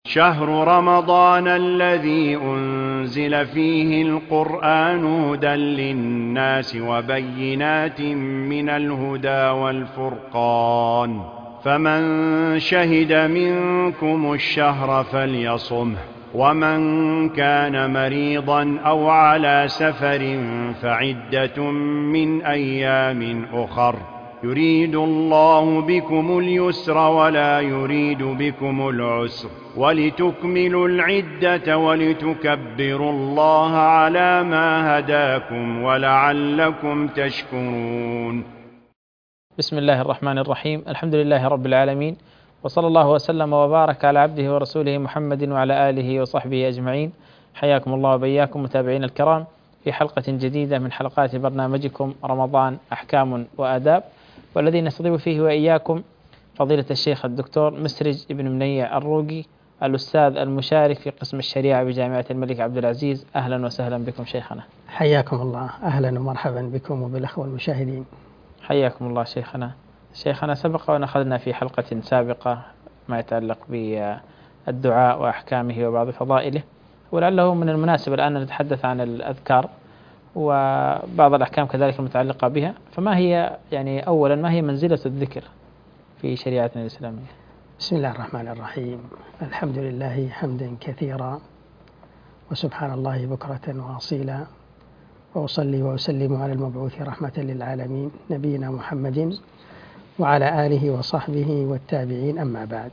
شهر رمضان الذي أنزل فيه القرآن هدى للناس وبينات من الهدى والفرقان، فمن شهد منكم الشهر فليصمه، ومن كان مريضا أو على سفر فعدة من أيام أخر، يريد الله بكم اليسر ولا يريد بكم العسر، ولتكملوا العدة ولتكبروا الله على ما هداكم ولعلكم تشكرون. بسم الله الرحمن الرحيم. الحمد لله رب العالمين، وصلى الله وسلم وبارك على عبده ورسوله محمد وعلى آله وصحبه أجمعين. حياكم الله وبياكم متابعين الكرام في حلقة جديدة من حلقات برنامجكم رمضان أحكام وآداب، والذي نستضيف فيه وإياكم فضيلة الشيخ الدكتور مسرج ابن منيع الروقي، الأستاذ المشارك في قسم الشريعة بجامعة الملك عبد العزيز. أهلا وسهلا بكم شيخنا. حياكم الله، أهلا ومرحبا بكم وبالأخوة المشاهدين. حياكم الله شيخنا سبق وأن أخذنا في حلقة سابقة ما يتعلق بالدعاء وأحكامه وبعض فضائله، ولعله من المناسب الآن أن نتحدث عن الأذكار وبعض الأحكام كذلك المتعلقة بها. فما هي أولا ما هي منزلة الذكر في شريعتنا الإسلامية؟ بسم الله الرحمن الرحيم. الحمد لله حمدا كثيرا، وسبحان الله بكرة وأصيلا، وأصلي وأسلم على المبعوث رحمة للعالمين نبينا محمد وعلى آله وصحبه والتابعين. أما بعد،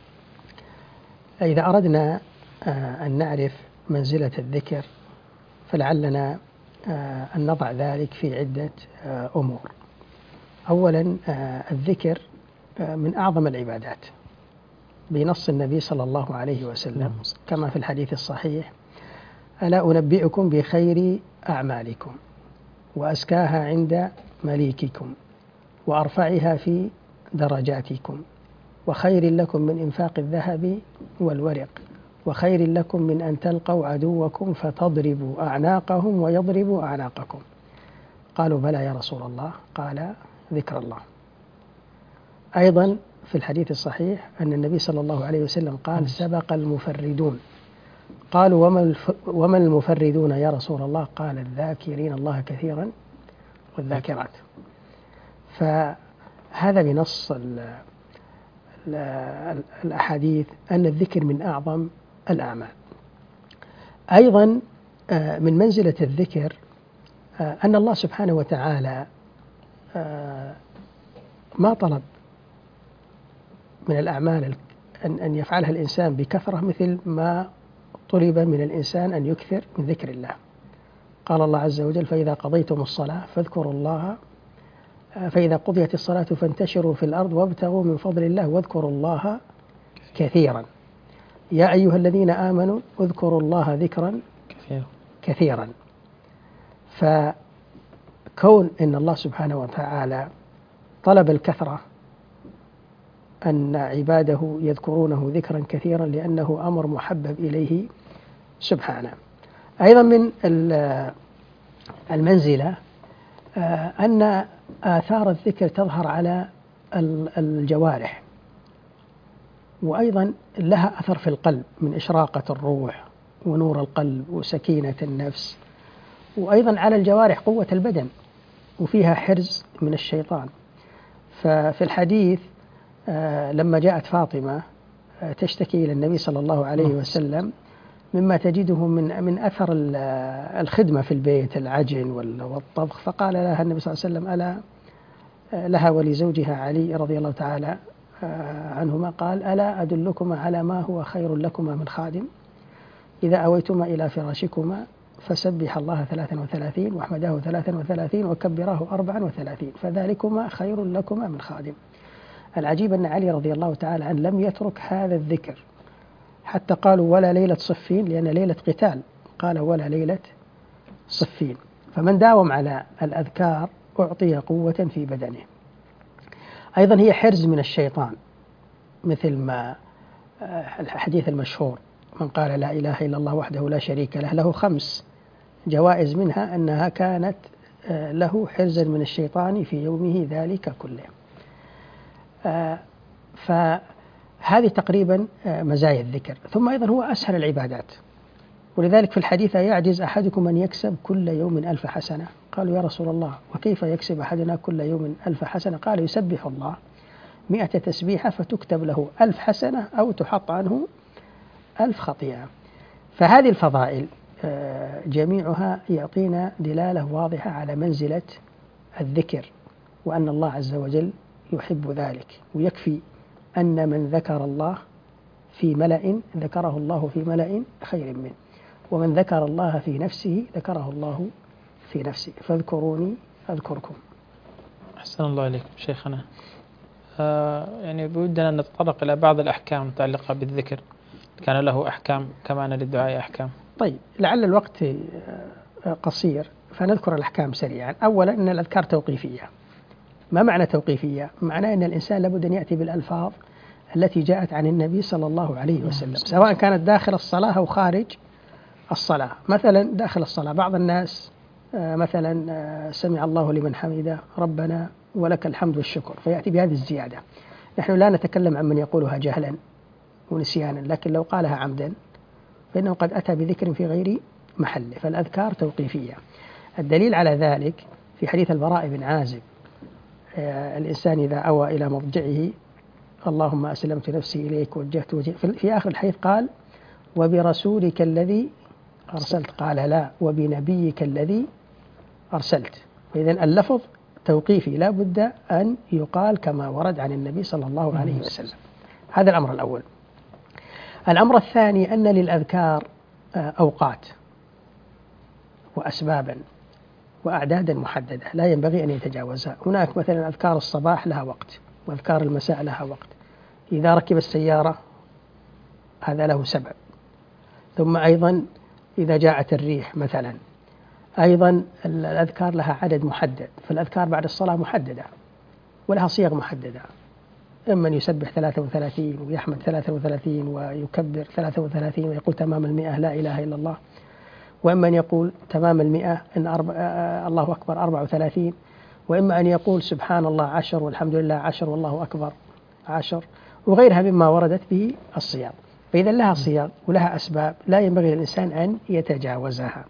إذا أردنا أن نعرف منزلة الذكر فلعلنا أن نضع ذلك في عدة أمور. أولا، الذكر من أعظم العبادات بنص النبي صلى الله عليه وسلم كما في الحديث الصحيح: ألا أنبئكم بخير أعمالكم وأزكاها عند مليككم وأرفعها في درجاتكم وخير لكم من إنفاق الذهب والورق وخير لكم من أن تلقوا عدوكم فتضربوا أعناقهم ويضربوا أعناقكم. قالوا: بلى يا رسول الله. قال: ذكر الله. أيضا في الحديث الصحيح أن النبي صلى الله عليه وسلم قال: سبق المفردون. قالوا: وما المفردون يا رسول الله؟ قال: الذاكرين الله كثيرا والذاكرات. فهذا بنص الأحاديث أن الذكر من أعظم الأعمال. أيضا من منزلة الذكر أن الله سبحانه وتعالى ما طلب من الأعمال أن يفعلها الإنسان بكثرة مثل ما طلب من الإنسان أن يكثر من ذكر الله. قال الله عز وجل: فإذا قضيتم الصلاة فاذكروا الله، فإذا قضيت الصلاة فانتشروا في الأرض وابتغوا من فضل الله واذكروا الله كثيرا. يا أيها الذين آمنوا اذكروا الله ذكرا كثيرا. فكون أن الله سبحانه وتعالى طلب الكثرة، أن عباده يذكرونه ذكرا كثيرا لأنه أمر محبب إليه سبحانه. أيضا من المنزلة أن آثار الذكر تظهر على الجوارح، وأيضا لها أثر في القلب من إشراقة الروح ونور القلب وسكينة النفس، وأيضا على الجوارح قوة البدن، وفيها حرز من الشيطان. ففي الحديث لما جاءت فاطمة تشتكي إلى النبي صلى الله عليه وسلم مما تجده من أثر الخدمة في البيت، العجن والطبخ، فقال لها النبي صلى الله عليه وسلم: ألا لها ولزوجها علي رضي الله تعالى عنهما، قال: ألا أدلكما على ما هو خير لكما من خادم؟ إذا أويتما إلى فراشكما فسبح الله 33 واحمداه 33 وكبراه 34 فذلكما خير لكما من خادم. العجيب أن علي رضي الله تعالى عنه لم يترك هذا الذكر، حتى قالوا: ولا ليلة صفين، لأن ليلة قتال، قال: ولا ليلة صفين. فمن داوم على الأذكار أعطي قوة في بدنه. أيضا هي حرز من الشيطان، مثل ما الحديث المشهور: من قال لا إله إلا الله وحده لا شريك له له 5 جوائز، منها أنها كانت له حرزا من الشيطان في يومه ذلك كله. هذه تقريبا مزايا الذكر. ثم أيضا هو أسهل العبادات، ولذلك في الحديث يعجز أحدكم أن يكسب كل يوم 1000 حسنة. قالوا يا رسول الله وكيف يكسب أحدنا كل يوم 1000 حسنة؟ قال يسبح الله 100 تسبيحة فتكتب له 1000 حسنة أو تحط عنه 1000 خطيئة. فهذه الفضائل جميعها يعطينا دلالة واضحة على منزلة الذكر، وأن الله عز وجل يحب ذلك. ويكفي أن من ذكر الله في ملأ ذكره الله في ملأ خير منه، ومن ذكر الله في نفسه ذكره الله في نفسه، فاذكروني أذكركم. أحسن الله إليكم شيخنا. يعني بودنا أن نتطرق إلى بعض الأحكام المتعلقة بالذكر، كان له أحكام كمان للدعاء أحكام. طيب، لعل الوقت قصير فنذكر الأحكام سريعا. أولا أن الأذكار توقيفية. ما معنى توقيفية؟ معناه أن الإنسان لابد أن يأتي بالألفاظ التي جاءت عن النبي صلى الله عليه وسلم، سواء كانت داخل الصلاة أو خارج الصلاة. مثلا داخل الصلاة بعض الناس مثلا سمع الله لمن حمده ربنا ولك الحمد والشكر، فيأتي بهذه الزيادة. نحن لا نتكلم عن من يقولها جهلا ونسيانا، لكن لو قالها عمدا فإنه قد أتى بذكر في غير محله. فالأذكار توقيفية. الدليل على ذلك في حديث البراء بن عازب: الإنسان إذا أوى إلى مضجعه اللهم أسلمت نفسي إليك وجهت وجهي، في آخر الحديث قال وبرسولك الذي أرسلت، قال لا وبنبيك الذي أرسلت. فإذن اللفظ توقيفي، لا بد أن يقال كما ورد عن النبي صلى الله عليه وسلم. هذا الأمر الأول. الأمر الثاني أن للأذكار أوقات وأسبابا وأعدادا محددة لا ينبغي أن يتجاوزها. هناك مثلا أذكار الصباح لها وقت، وأذكار المساء لها وقت. إذا ركب السيارة هذا له سبب. ثم أيضا إذا جاءت الريح مثلا، أيضا الأذكار لها عدد محدد. فالأذكار بعد الصلاة محددة ولها صيغ محددة، إما أن يسبح 33 ويحمد 33 ويكبر 33 ويقول تمام 100 لا إله إلا الله، وإما أن يقول تمام 100 إن الله أكبر 34، وإما أن يقول سبحان الله 10 والحمد لله 10 والله أكبر 10، وغيرها مما وردت به الصيغ. فإذا لها صيغ ولها أسباب لا ينبغي للإنسان أن يتجاوزها.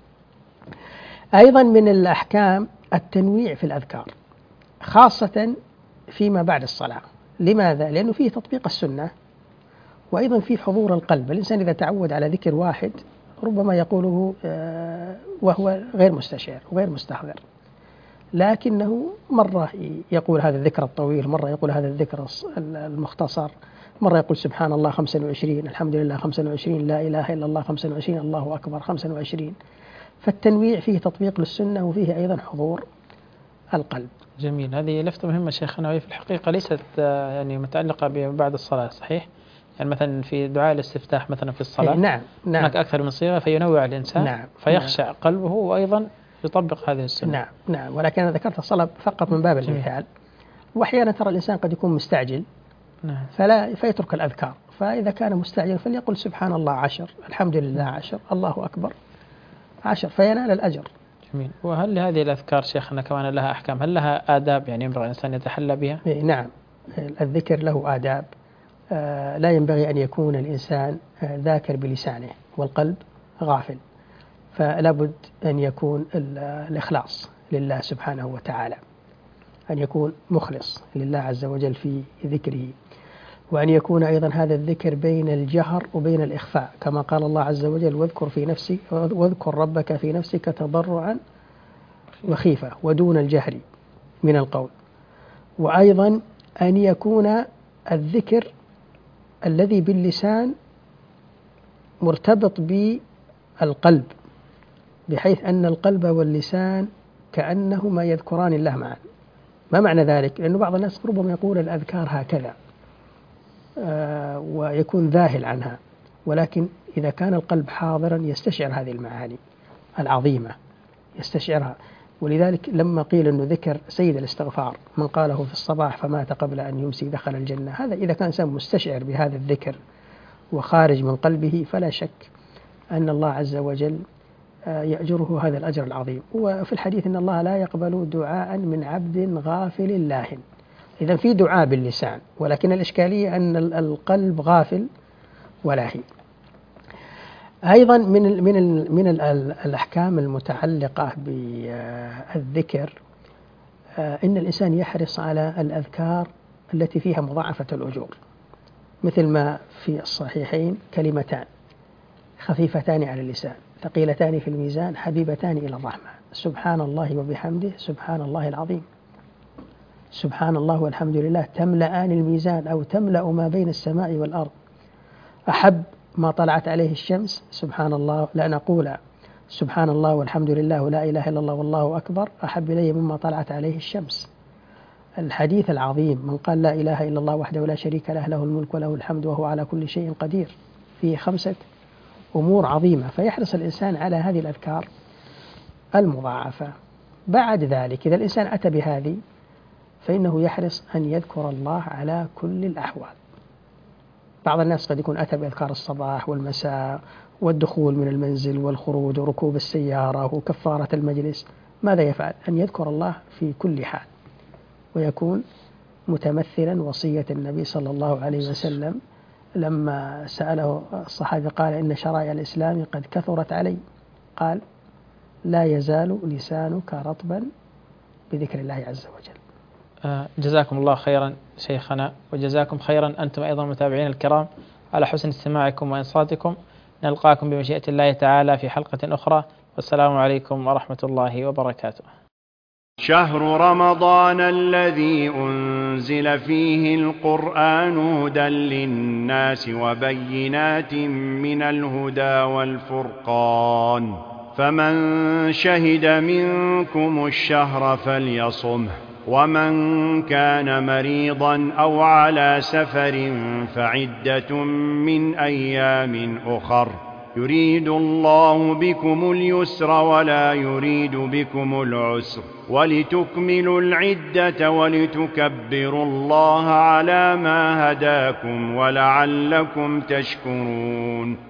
أيضا من الأحكام التنويع في الأذكار، خاصة فيما بعد الصلاة. لماذا؟ لأنه فيه تطبيق السنة، وأيضا فيه حضور القلب. الإنسان إذا تعود على ذكر واحد ربما يقوله وهو غير مستشعر وغير مستحضر، لكنه مرة يقول هذا الذكر الطويل، مرة يقول هذا الذكر المختصر، مرة يقول سبحان الله 25، الحمد لله 25، لا إله إلا الله 25، الله أكبر 25. فالتنويع فيه تطبيق للسنة وفيه أيضا حضور القلب. جميل. هذه لفتة مهمة شيخنا، وهي في الحقيقة ليست يعني متعلقة ببعد الصلاة، صحيح؟ يعني مثلا في دعاء الاستفتاح مثلا في الصلاة نعم هناك أكثر من صيغة فينوع الإنسان، نعم فيخشع قلبه وأيضا يطبق هذه السنة. نعم. ولكن أنا ذكرت الصلاة فقط من باب المثال. وأحيانا ترى الإنسان قد يكون مستعجل فيترك الأذكار، فإذا كان مستعجل فليقل سبحان الله 10، الحمد لله 10، الله أكبر 10، فينال الأجر. جميل. وهل لهذه الأذكار شيخنا كمان لها أحكام؟ هل لها آداب يعني ينبغي الإنسان يتحلى بها؟ نعم، الذكر له آداب. لا ينبغي أن يكون الإنسان ذاكر بلسانه والقلب غافل، فلا بد أن يكون الإخلاص لله سبحانه وتعالى، أن يكون مخلص لله عز وجل في ذكره، وأن يكون أيضا هذا الذكر بين الجهر وبين الإخفاء، كما قال الله عز وجل واذكر ربك في نفسك تضرعا وخيفة ودون الجهر من القول. وأيضا أن يكون الذكر الذي باللسان مرتبط بالقلب، بحيث أن القلب واللسان كأنهما يذكران الله معا. ما معنى ذلك؟ لأنه بعض الناس ربما يقول الأذكار هكذا ويكون ذاهل عنها، ولكن إذا كان القلب حاضرا يستشعر هذه المعاني العظيمة، يستشعرها. ولذلك لما قيل أنه ذكر سيد الاستغفار من قاله في الصباح فمات قبل أن يمسي دخل الجنة، هذا إذا كان إنسان مستشعر بهذا الذكر وخارج من قلبه فلا شك أن الله عز وجل يأجره هذا الأجر العظيم. وفي الحديث أن الله لا يقبل دعاء من عبد غافل لاهٍ، إذا في دعاء باللسان، ولكن الإشكالية أن القلب غافل ولاهي. أيضا من الأحكام المتعلقة بالذكر إن الإنسان يحرص على الأذكار التي فيها مضاعفة الأجور، مثل ما في الصحيحين: كلمتان خفيفتان على اللسان ثقيلتان في الميزان حبيبتان إلى الرحمن، سبحان الله وبحمده سبحان الله العظيم، سبحان الله والحمد لله تملأان الميزان أو تملأ ما بين السماء والأرض، أحب ما طلعت عليه الشمس سبحان الله، لا نقول سبحان الله والحمد لله ولا إله إلا الله والله أكبر أحب إلي مما طلعت عليه الشمس. الحديث العظيم: من قال لا إله إلا الله وحده لا شريك له له الملك وله الحمد وهو على كل شيء قدير، فيه 5 أمور عظيمة، فيحرص الإنسان على هذه الأذكار المضاعفة. بعد ذلك إذا الإنسان أتى بهذه فإنه يحرص أن يذكر الله على كل الأحوال. بعض الناس قد يكون أتى بأذكار الصباح والمساء والدخول من المنزل والخروج وركوب السيارة وكفارة المجلس، ماذا يفعل؟ أن يذكر الله في كل حال، ويكون متمثلا وصية النبي صلى الله عليه وسلم لما سأله الصحابي قال: إن شرائع الإسلام قد كثرت علي، قال: لا يزال لسانك رطبا بذكر الله عز وجل. جزاكم الله خيرا شيخنا، وجزاكم خيرا أنتم أيضا متابعين الكرام على حسن استماعكم وإنصاتكم. نلقاكم بمشيئة الله تعالى في حلقة أخرى، والسلام عليكم ورحمة الله وبركاته. شهر رمضان الذي أنزل فيه القرآن هدى للناس وبينات من الهدى والفرقان، فمن شهد منكم الشهر فليصمه، ومن كان مريضا أو على سفر فعدة من أيام أخر، يريد الله بكم اليسر ولا يريد بكم العسر، ولتكملوا العدة ولتكبروا الله على ما هداكم ولعلكم تشكرون.